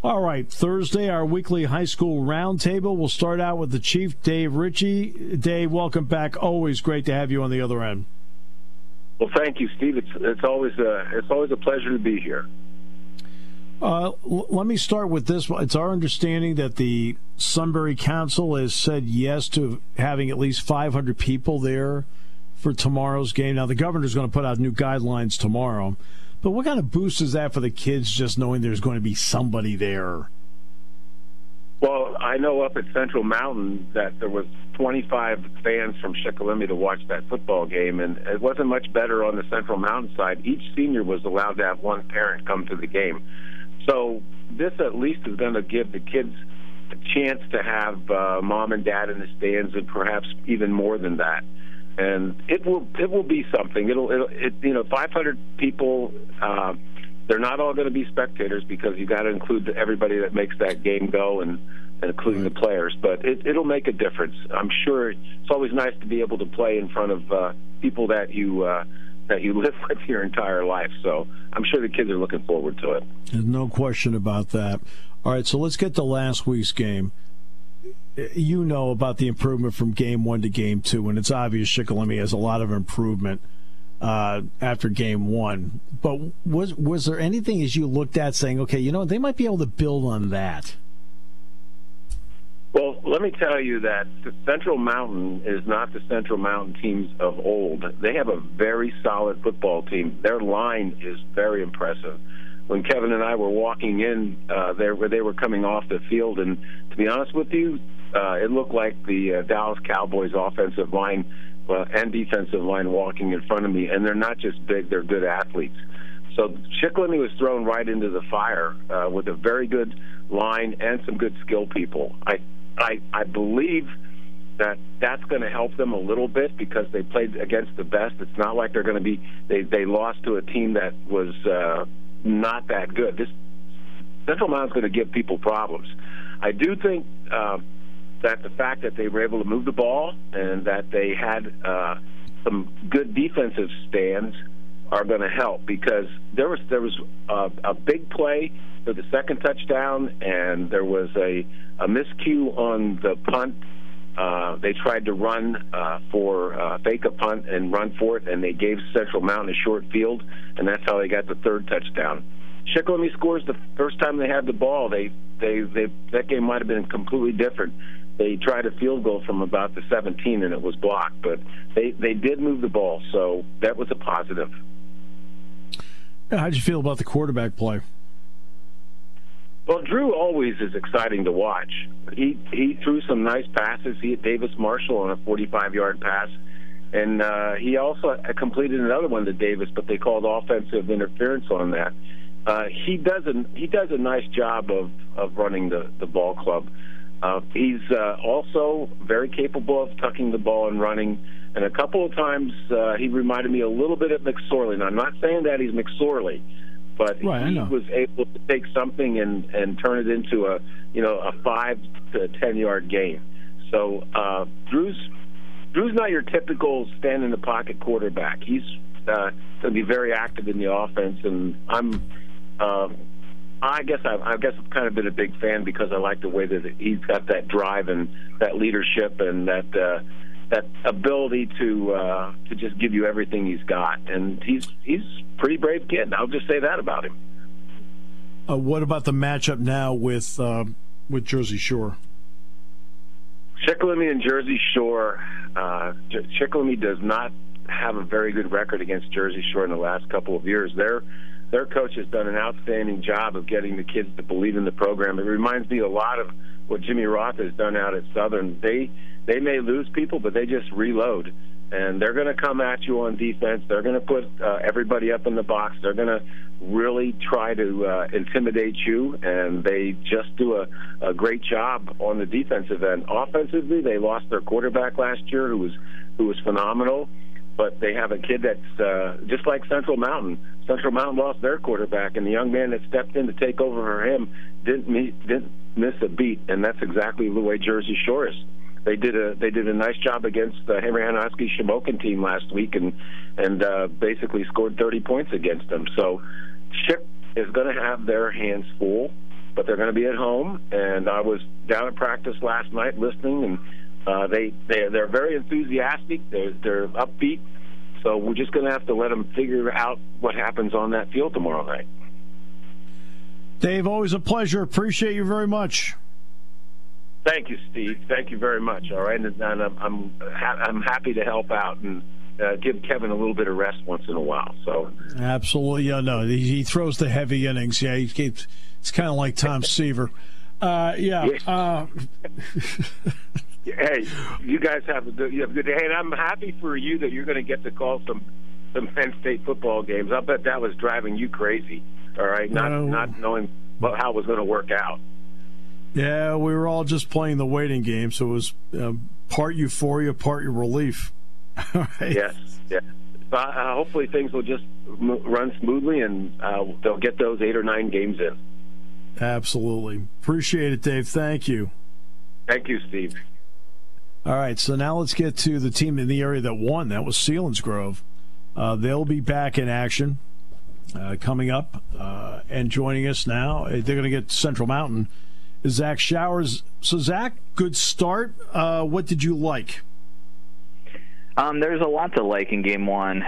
All right, Thursday, our weekly high school roundtable. We'll start out with the Chief, Dave Ritchie. Dave, welcome back. Always great to have you on the other end. Well, thank you, Steve. It's always a pleasure to be here. Let me start with this. It's our understanding that the Sunbury Council has said yes to having at least 500 people there for tomorrow's game. Now, the governor's going to put out new guidelines tomorrow. But what kind of boost is that for the kids just knowing there's going to be somebody there? Well, I know up at Central Mountain that there was 25 fans from Shikellamy to watch that football game, and it wasn't much better on the Central Mountain side. Each senior was allowed to have one parent come to the game. So this at least is going to give the kids a chance to have mom and dad in the stands, and perhaps even more than that. And it will be something. It 500 people. They're not all going to be spectators because you got to include everybody that makes that game go, and including the players. But it'll make a difference. I'm sure it's always nice to be able to play in front of people that you live with your entire life. So I'm sure the kids are looking forward to it. There's no question about that. All right, so let's get to last week's game. You know about the improvement from game 1 to game 2, and it's obvious Shikellamy has a lot of improvement after game 1. But was there anything as you looked at saying, okay, they might be able to build on that? Well, let me tell you that the Central Mountain is not the Central Mountain teams of old. They have a very solid football team. Their line is very impressive. When Kevin and I were walking in, they were coming off the field, and to be honest with you, it looked like the Dallas Cowboys offensive line and defensive line walking in front of me, and they're not just big, they're good athletes. So Shikellamy was thrown right into the fire with a very good line and some good skill people. I believe that's going to help them a little bit because they played against the best. It's not like they're going to be they lost to a team that was not that good. This Central Mountain's going to give people problems. I do think that the fact that they were able to move the ball and that they had some good defensive stands are going to help because there was a big play for the second touchdown, and there was a miscue on the punt. They tried to run fake a punt and run for it, and they gave Central Mountain a short field, and that's how they got the third touchdown. Shikellamy scores the first time they had the ball. That game might have been completely different. They tried a field goal from about the 17, and it was blocked, but they did move the ball, so that was a positive. How'd you feel about the quarterback play? Well, Drew always is exciting to watch. He threw some nice passes. He hit Davis Marshall on a 45-yard pass, and he also completed another one to Davis, but they called offensive interference on that. He does a nice job of running the ball club. He's also very capable of tucking the ball and running. And a couple of times he reminded me a little bit of McSorley. Now, I'm not saying that he's McSorley, but he was able to take something and turn it into a 5 to 10 yard gain. So Drew's not your typical stand in the pocket quarterback. He's going to be very active in the offense, and I guess I've kind of been a big fan because I like the way that he's got that drive and that leadership and that ability to just give you everything he's got, and he's a pretty brave kid. I'll just say that about him. What about the matchup now with Jersey Shore? Shikellamy and Jersey Shore. Shikellamy does not have a very good record against Jersey Shore in the last couple of years. Their coach has done an outstanding job of getting the kids to believe in the program. It reminds me a lot of what Jimmy Roth has done out at Southern. They may lose people, but they just reload. And they're going to come at you on defense. They're going to put everybody up in the box. They're going to really try to intimidate you, and they just do a great job on the defensive end. Offensively, they lost their quarterback last year, who was phenomenal. But they have a kid that's just like Central Mountain. Central Mountain lost their quarterback, and the young man that stepped in to take over for him didn't miss a beat, and that's exactly the way Jersey Shore is. They did a nice job against the Henry Hanoski Shamokin team last week, and basically scored 30 points against them. So Chip is going to have their hands full, but they're going to be at home. And I was down at practice last night listening, and they're very enthusiastic. They're upbeat. So we're just going to have to let them figure out what happens on that field tomorrow night. Dave, always a pleasure. Appreciate you very much. Thank you, Steve. Thank you very much. All right, and I'm happy to help out and give Kevin a little bit of rest once in a while. So absolutely, yeah, no, he throws the heavy innings. Yeah, it's kind of like Tom Seaver. Yeah. Hey, you guys have a good day, and I'm happy for you that you're going to get to call some Penn State football games. I bet that was driving you crazy. All right, not knowing how it was going to work out. Yeah, we were all just playing the waiting game, so it was part euphoria, part relief. All right. Yes, yeah. Hopefully things will just run smoothly, and they'll get those 8 or 9 games in. Absolutely. Appreciate it, Dave. Thank you. Thank you, Steve. All right, so now let's get to the team in the area that won. That was Selinsgrove. They'll be back in action coming up, and joining us now. They're going to get Central Mountain. Zach Showers. So, Zach, good start. What did you like? There's a lot to like in Game 1.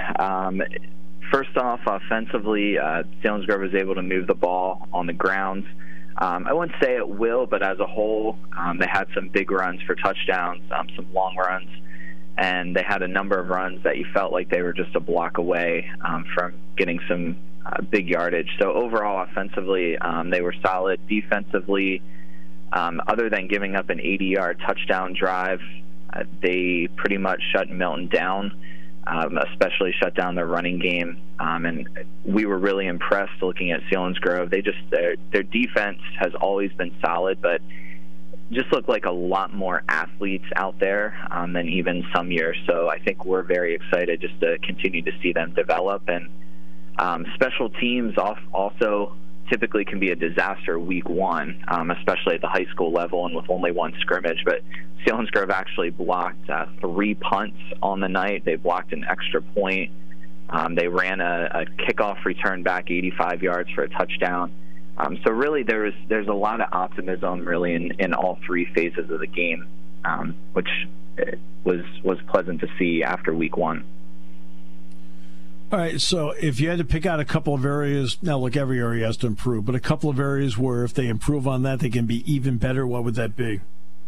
First off, offensively, Selinsgrove was able to move the ball on the ground. I wouldn't say it will, but as a whole, they had some big runs for touchdowns, some long runs, and they had a number of runs that you felt like they were just a block away from getting some big yardage. So overall, offensively, they were solid. Defensively, other than giving up an 80-yard touchdown drive, they pretty much shut Milton down, especially shut down their running game. And we were really impressed looking at Selinsgrove. Their defense has always been solid, but just looked like a lot more athletes out there than even some years. So I think we're very excited just to continue to see them develop. And special teams also typically can be a disaster week 1, especially at the high school level and with only one scrimmage. But Selinsgrove actually blocked 3 punts on the night. They blocked an extra point. They ran a kickoff return back 85 yards for a touchdown. So really there's a lot of optimism really in all 3 phases of the game, which was pleasant to see after week 1. All right, so if you had to pick out a couple of areas, now look, every area has to improve, but a couple of areas where if they improve on that, they can be even better, what would that be?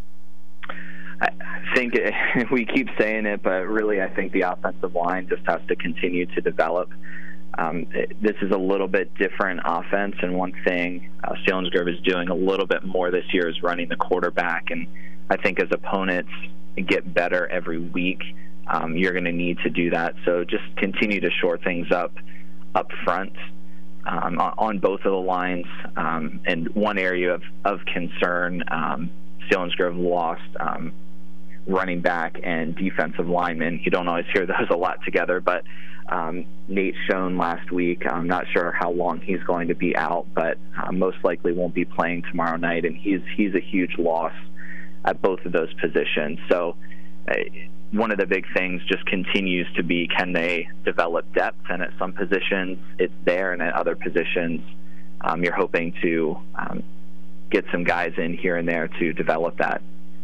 I think we keep saying it, but really I think the offensive line just has to continue to develop. This is a little bit different offense, and one thing Selinsgrove is doing a little bit more this year is running the quarterback, and I think as opponents get better every week, you're going to need to do that. So just continue to shore things up front on both of the lines. And one area of concern, Selinsgrove lost running back and defensive lineman. You don't always hear those a lot together, but Nate Schoen last week, I'm not sure how long he's going to be out, but most likely won't be playing tomorrow night, and he's a huge loss at both of those positions. So one of the big things just continues to be, can they develop depth? And at some positions it's there, and at other positions you're hoping to get some guys in here and there to develop that.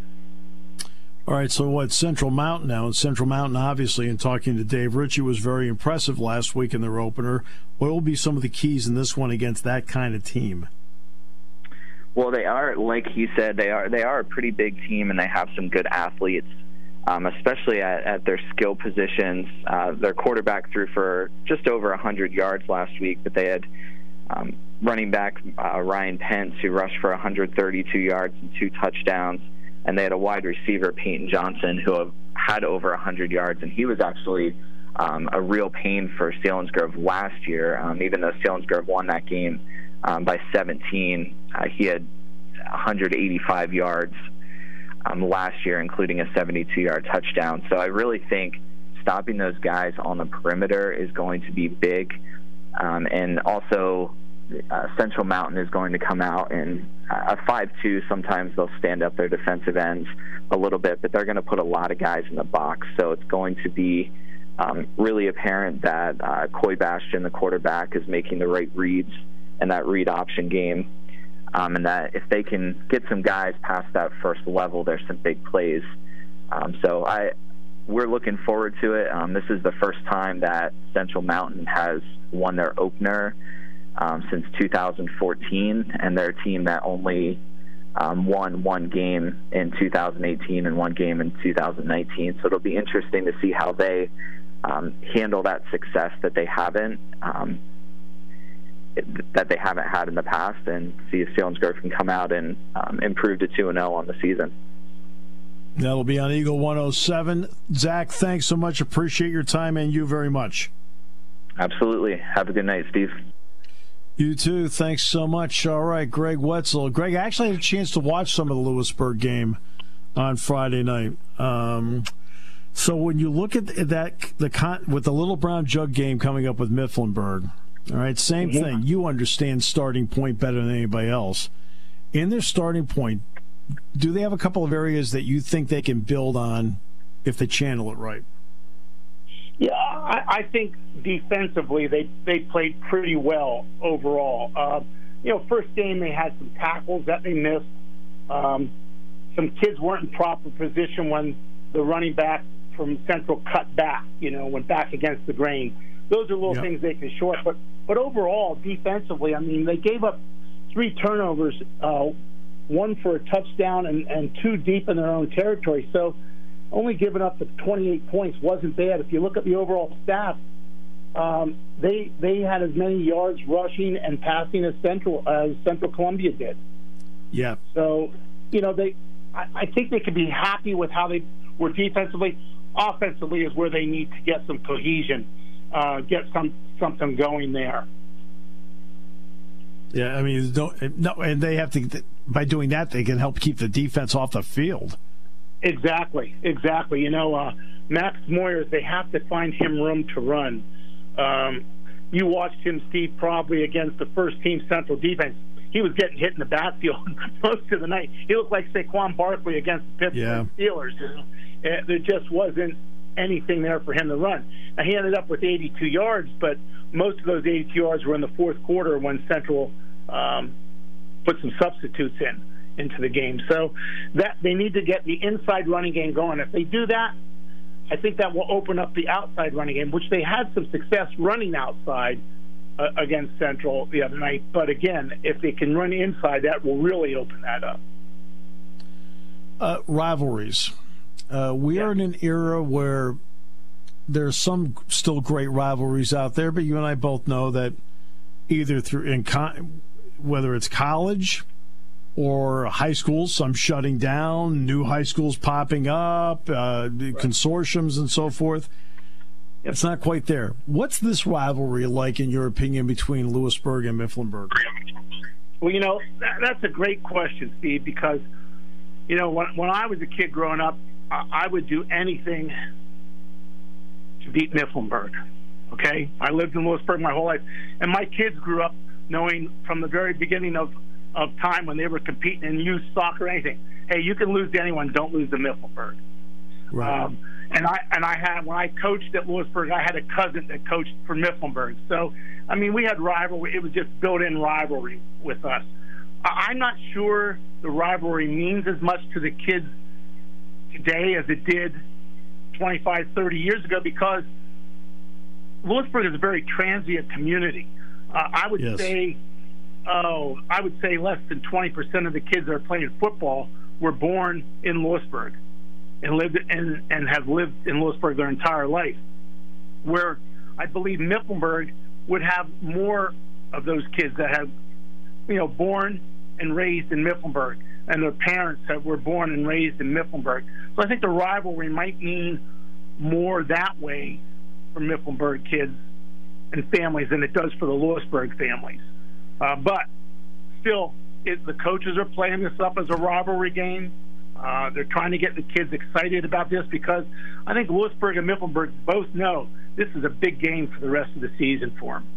All right, so what, Central Mountain now? And Central Mountain, obviously, in talking to Dave Ritchie, was very impressive last week in their opener. What will be some of the keys in this one against that kind of team? Well, they are, like he said, they are a pretty big team, and they have some good athletes, especially at their skill positions. Their quarterback threw for just over 100 yards last week, but they had running back Ryan Pence, who rushed for 132 yards and 2 touchdowns. And they had a wide receiver, Peyton Johnson, who had over 100 yards, and he was actually a real pain for Selinsgrove last year. Even though Selinsgrove won that game by 17, he had 185 yards last year, including a 72-yard touchdown. So I really think stopping those guys on the perimeter is going to be big. And also Central Mountain is going to come out in a 5-2. Sometimes they'll stand up their defensive ends a little bit, but they're going to put a lot of guys in the box. So it's going to be really apparent that Coy Bastion, the quarterback, is making the right reads in that read option game. and that if they can get some guys past that first level, there's some big plays. We're looking forward to it. This is the first time that Central Mountain has won their opener since 2014, and they're a team that only won one game in 2018 and one game in 2019. So it'll be interesting to see how they handle that success that they haven't had in the past, and see if Selinsgrove can come out and improve to 2-0 on the season. That'll be on Eagle 107. Zach, thanks so much. Appreciate your time, and you very much. Absolutely. Have a good night, Steve. You too. Thanks so much. All right, Greg Wetzel. Greg, I actually had a chance to watch some of the Lewisburg game on Friday night. So when you look at that, with the Little Brown Jug game coming up with Mifflinburg, all right, same thing. You understand starting point better than anybody else. In their starting point, do they have a couple of areas that you think they can build on if they channel it right? Yeah, I think defensively they played pretty well overall. First game they had some tackles that they missed. Some kids weren't in proper position when the running back from Central cut back, went back against the grain. Those are little things they can short. But overall, defensively, I mean, they gave up 3 turnovers, one for a touchdown and 2 deep in their own territory. So only giving up the 28 points wasn't bad. If you look at the overall stats, they had as many yards rushing and passing as Central Columbia did. Yeah. So, I think they could be happy with how they were defensively. Offensively is where they need to get some cohesion, get something going there. Yeah, I mean, and they have to. By doing that, they can help keep the defense off the field. Exactly. Max Moyers, they have to find him room to run. You watched him, Steve, probably against the first-team Central defense. He was getting hit in the backfield most of the night. He looked like Saquon Barkley against the Pittsburgh Steelers. There just wasn't anything there for him to run. Now, he ended up with 82 yards, but most of those 82 yards were in the fourth quarter when Central put some substitutes into the game. So that they need to get the inside running game going. If they do that, I think that will open up the outside running game, which they had some success running outside against Central the other night. But again, if they can run inside, that will really open that up. Rivalries. We are in an era where there's some still great rivalries out there, but you and I both know that either whether it's college or high schools, some shutting down, new high schools popping up, consortiums and so forth. It's not quite there. What's this rivalry like, in your opinion, between Lewisburg and Mifflinburg? Well, that's a great question, Steve, because, when I was a kid growing up, I would do anything to beat Mifflinburg, okay? I lived in Lewisburg my whole life, and my kids grew up knowing from the very beginning of time when they were competing in youth soccer or anything, hey, you can lose to anyone, don't lose to Mifflinburg. Right. And I had, when I coached at Lewisburg, I had a cousin that coached for Mifflinburg. So, I mean, we had rivalry. It was just built-in rivalry with us. I'm not sure the rivalry means as much to the kids today as it did 25, 30 years ago, because Lewisburg is a very transient community. I would say less than 20% of the kids that are playing football were born in Lewisburg and lived and have lived in Lewisburg their entire life. Where I believe Mifflinburg would have more of those kids that have, born and raised in Mifflinburg, and their parents were born and raised in Mifflinburg. So I think the rivalry might mean more that way for Mifflinburg kids and families than it does for the Lewisburg families. But still, the coaches are playing this up as a rivalry game. They're trying to get the kids excited about this, because I think Lewisburg and Mifflinburg both know this is a big game for the rest of the season for them.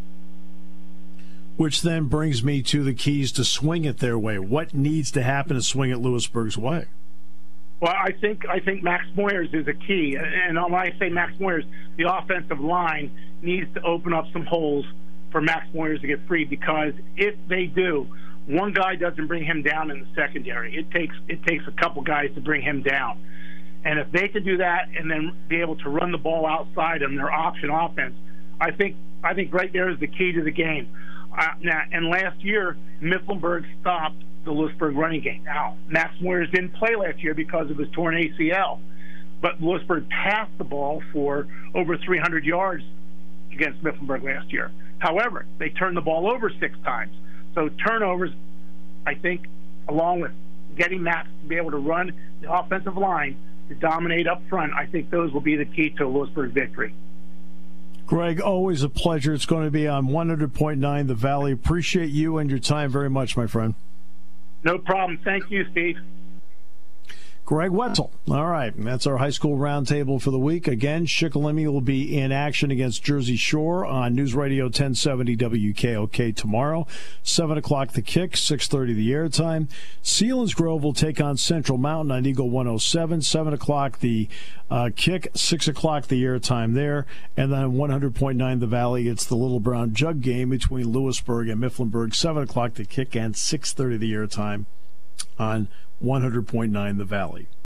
Which then brings me to the keys to swing it their way. What needs to happen to swing it Lewisburg's way? Well, I think Max Moyers is a key. And when I say Max Moyers, the offensive line needs to open up some holes for Max Moyers to get free, because if they do, one guy doesn't bring him down in the secondary. It takes a couple guys to bring him down. And if they could do that and then be able to run the ball outside on their option offense, I think right there is the key to the game. And last year, Mifflinburg stopped the Lewisburg running game. Now, Max Moyers didn't play last year because of his torn ACL, but Lewisburg passed the ball for over 300 yards against Mifflinburg last year. However, they turned the ball over 6 times. So turnovers, I think, along with getting Max to be able to run the offensive line to dominate up front, I think those will be the key to Lewisburg's victory. Greg, always a pleasure. It's going to be on 100.9 The Valley. Appreciate you and your time very much, my friend. No problem. Thank you, Steve. Greg Wetzel. All right, and that's our high school roundtable for the week. Again, Shikellamy will be in action against Jersey Shore on News Radio 1070 WKOK tomorrow. 7 o'clock the kick, 6:30 the airtime. Selinsgrove will take on Central Mountain on Eagle 107. 7 o'clock the kick, 6 o'clock the airtime there. And then 100.9 The Valley, it's the Little Brown Jug game between Lewisburg and Mifflinburg. 7 o'clock the kick and 6:30 the airtime on 100.9 The Valley.